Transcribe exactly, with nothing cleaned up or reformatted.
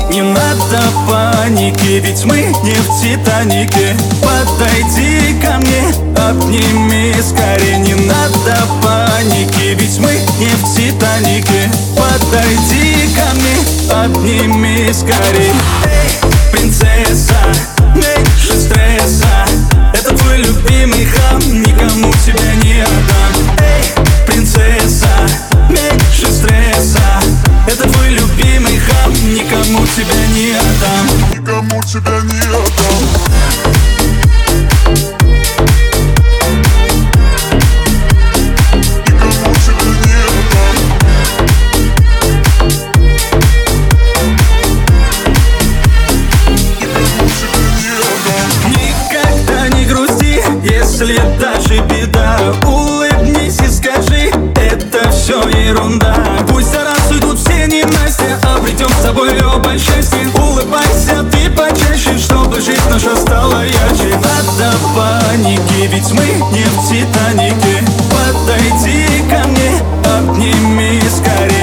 Не надо паники, ведь мы не в Титанике. Подойди ко мне, обними скорее. Не надо паники, ведь мы не в Титанике. Подойди ко мне, обними скорее. Эй, принцесса, меньше стресса. Это твой любимый хам, никому тебя не отдам. Эй, принцесса, меньше стресса. Это твой любимый хам, никому тебя не отдам. Никому тебя не отдам. Если даже беда, улыбнись и скажи, это все ерунда. Пусть за раз уйдут все ненастья, обретем с тобой оба счастье. Улыбайся ты почаще, чтобы жизнь наша стала ярче. Надо паники, ведь мы не в Титанике. Подойди ко мне, обними скорее.